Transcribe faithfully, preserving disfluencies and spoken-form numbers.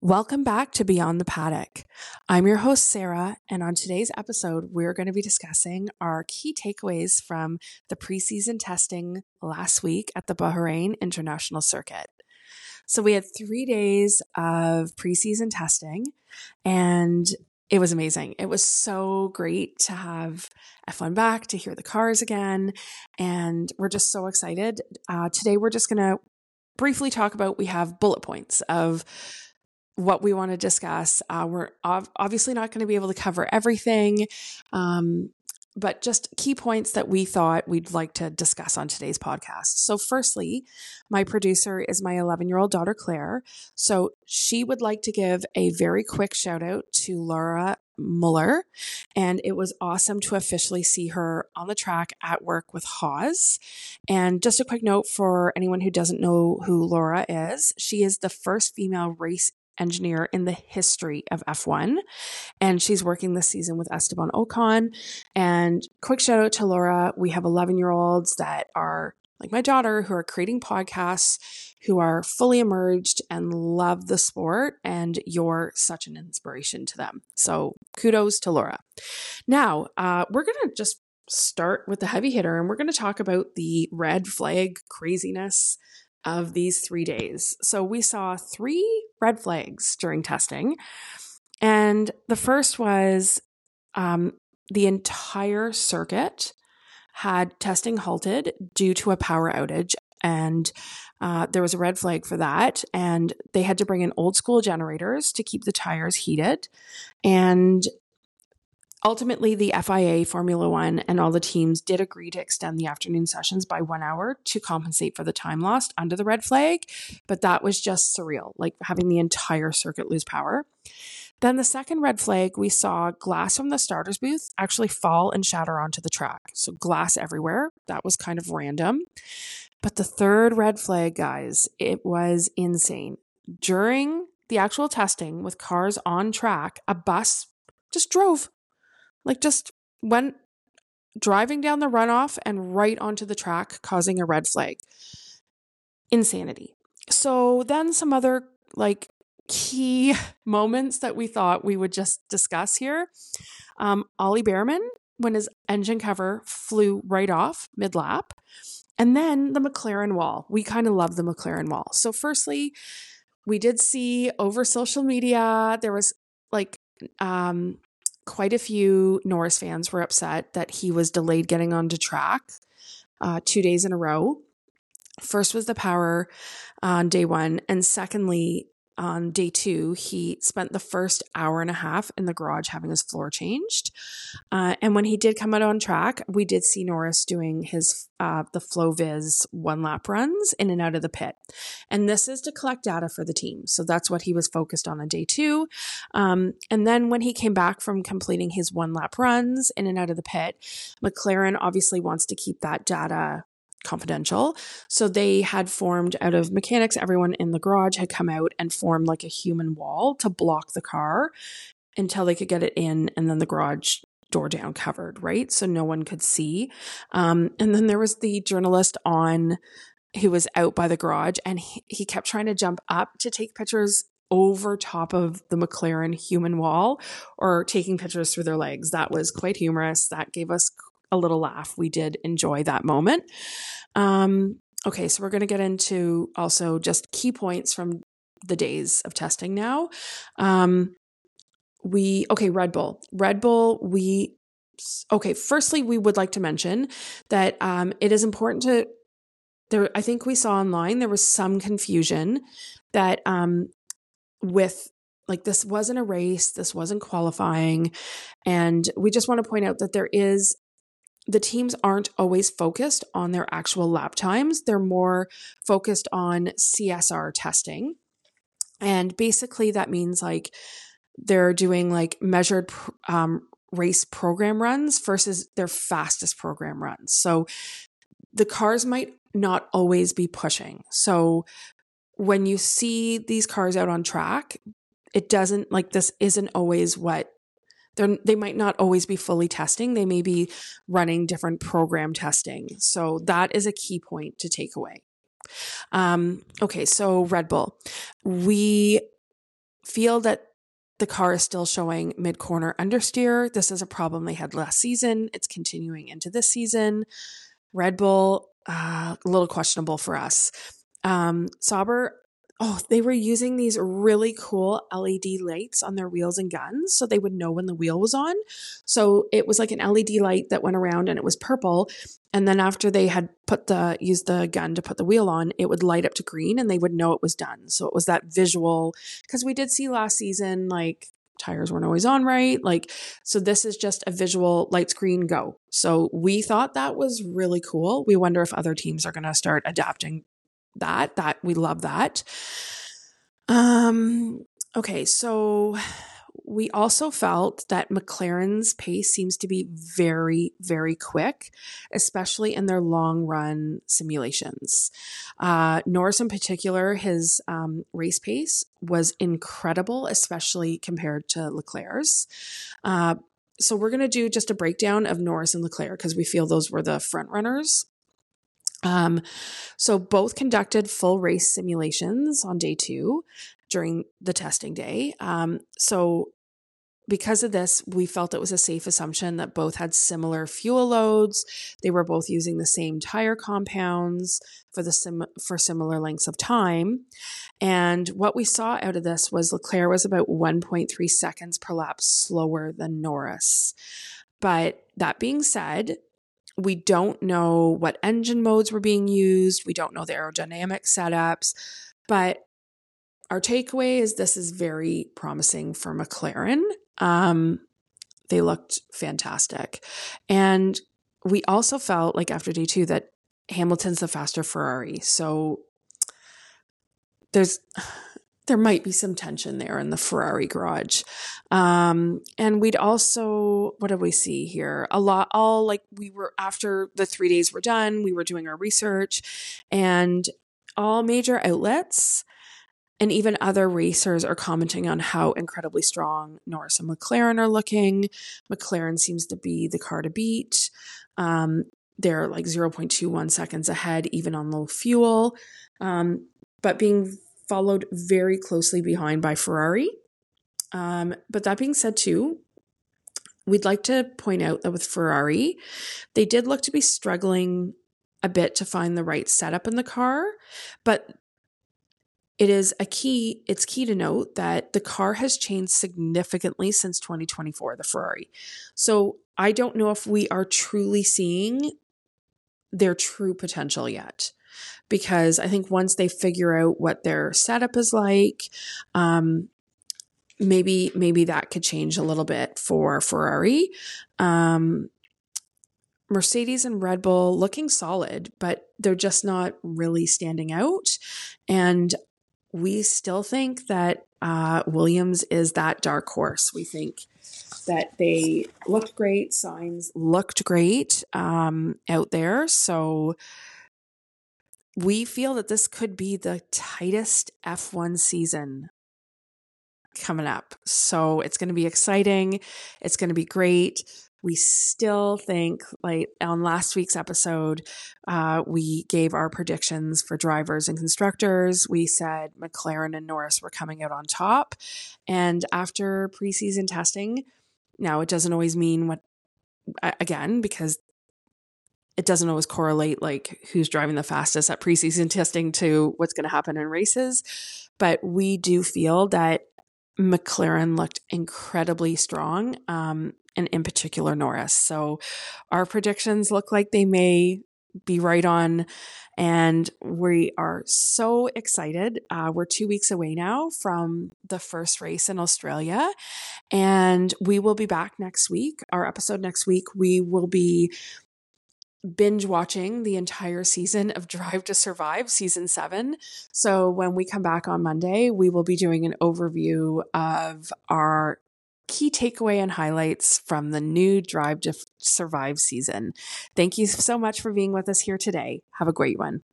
Welcome back to Beyond the Paddock. I'm your host, Sarah, and on today's episode, we're going to be discussing our key takeaways from the preseason testing last week at the Bahrain International Circuit. So we had three days of preseason testing, and it was amazing. It was so great to have F one back, to hear the cars again, and we're just so excited. Uh, today, we're just going to briefly talk about, we have bullet points of what we want to discuss. Uh, we're ov- obviously not going to be able to cover everything, um, but just key points that we thought we'd like to discuss on today's podcast. So firstly, my producer is my eleven-year-old daughter, Claire. So she would like to give a very quick shout out to Laura Muller. And it was awesome to officially see her on the track at work with Haas. And just a quick note for anyone who doesn't know who Laura is, she is the first female race engineer in the history of F one, and she's working this season with Esteban Ocon. And quick shout out to Laura. We have eleven year olds that are like my daughter, who are creating podcasts, who are fully emerged and love the sport, and you're such an inspiration to them. So kudos to Laura. Now, uh, we're going to just start with the heavy hitter, and we're going to talk about the red flag craziness of these three days. So we saw three red flags during testing. And the first was um, the entire circuit had testing halted due to a power outage. And uh, there was a red flag for that. And they had to bring in old school generators to keep the tires heated. And ultimately, the F I A, Formula One, and all the teams did agree to extend the afternoon sessions by one hour to compensate for the time lost under the red flag. But that was just surreal, like having the entire circuit lose power. Then the second red flag, we saw glass from the starters booth actually fall and shatter onto the track. So glass everywhere. That was kind of random. But the third red flag, guys, it was insane. During the actual testing with cars on track, a bus just drove. Like just went driving down the runoff and right onto the track, causing a red flag. Insanity. So then some other like key moments that we thought we would just discuss here. Um, Ollie Behrman, when his engine cover flew right off mid-lap. And then the McLaren wall. We kind of love the McLaren wall. So firstly, we did see over social media, there was like... um. Quite a few Norris fans were upset that he was delayed getting onto track uh, two days in a row. First was the power on day one. And secondly, on day two, he spent the first hour and a half in the garage having his floor changed. Uh, and when he did come out on track, we did see Norris doing his uh, the FlowViz one lap runs in and out of the pit. And this is to collect data for the team. So that's what he was focused on on day two. Um, and then when he came back from completing his one lap runs in and out of the pit, McLaren obviously wants to keep that data confidential. So they had formed out of mechanics, everyone in the garage had come out and formed like a human wall to block the car until they could get it in, and then the garage door down covered, right? So no one could see. Um, and then there was the journalist on who was out by the garage, and he, he kept trying to jump up to take pictures over top of the McLaren human wall or taking pictures through their legs. That was quite humorous. That gave us a little laugh. We did enjoy that moment. Um, okay, so we're going to get into also just key points from the days of testing now. Um, we, okay, Red Bull. Red Bull, we, okay, firstly, we would like to mention that um, it is important to, there. I think we saw online, there was some confusion that um, with like this wasn't a race, this wasn't qualifying. And we just want to point out that there is the teams aren't always focused on their actual lap times. They're more focused on C S R testing. And basically that means like they're doing like measured um, race program runs versus their fastest program runs. So the cars might not always be pushing. So when you see these cars out on track, it doesn't like this isn't always what They're, they might not always be fully testing. They may be running different program testing. So that is a key point to take away. Um, okay, so Red Bull. We feel that the car is still showing mid-corner understeer. This is a problem they had last season. It's continuing into this season. Red Bull, uh, a little questionable for us. Um, Sauber, oh, they were using these really cool L E D lights on their wheels and guns so they would know when the wheel was on. So it was like an L E D light that went around and it was purple. And then after they had put the, used the gun to put the wheel on, it would light up to green and they would know it was done. So it was that visual, because we did see last season, like tires weren't always on right. Like, so this is just a visual lights green go. So we thought that was really cool. We wonder if other teams are going to start adapting that, that we love that. Um, okay. So we also felt that McLaren's pace seems to be very, very quick, especially in their long run simulations. Uh, Norris in particular, his um, race pace was incredible, especially compared to Leclerc's. Uh, so we're going to do just a breakdown of Norris and Leclerc because we feel those were the front runners. Um, so both conducted full race simulations on day two during the testing day. Um, so because of this, we felt it was a safe assumption that both had similar fuel loads. They were both using the same tire compounds for the sim- for similar lengths of time. And what we saw out of this was Leclerc was about one point three seconds per lap slower than Norris. But that being said, we don't know what engine modes were being used. We don't know the aerodynamic setups. But our takeaway is this is very promising for McLaren. Um, they looked fantastic. And we also felt like after day two that Hamilton's the faster Ferrari. So there's, there might be some tension there in the Ferrari garage. Um, and we'd also, what did we see here? A lot, all like we were, after the three days were done, we were doing our research and all major outlets and even other racers are commenting on how incredibly strong Norris and McLaren are looking. McLaren seems to be the car to beat. Um, they're like zero point two one seconds ahead, even on low fuel, um, but being followed very closely behind by Ferrari. Um, but that being said, too, we'd like to point out that with Ferrari, they did look to be struggling a bit to find the right setup in the car, but It is a key, it's key to note that the car has changed significantly since twenty twenty-four, the Ferrari. So I don't know if we are truly seeing their true potential yet, because I think once they figure out what their setup is like, um, maybe, maybe that could change a little bit for Ferrari. Um, Mercedes and Red Bull looking solid, but they're just not really standing out. And we still think that uh, Williams is that dark horse. We think that they looked great. Signs looked great um, out there. So we feel that this could be the tightest F one season coming up. So it's going to be exciting. It's going to be great. We still think, like on last week's episode, uh, we gave our predictions for drivers and constructors. We said McLaren and Norris were coming out on top. And after preseason testing, now it doesn't always mean what, again, because it doesn't always correlate like who's driving the fastest at preseason testing to what's going to happen in races. But we do feel that McLaren looked incredibly strong, um, and in particular Norris. So our predictions look like they may be right on, and we are so excited. Uh, we're two weeks away now from the first race in Australia, and we will be back next week. Our episode next week, we will be binge watching the entire season of Drive to Survive season seven. So when we come back on Monday, we will be doing an overview of our key takeaway and highlights from the new Drive to Survive season. Thank you so much for being with us here today. Have a great one.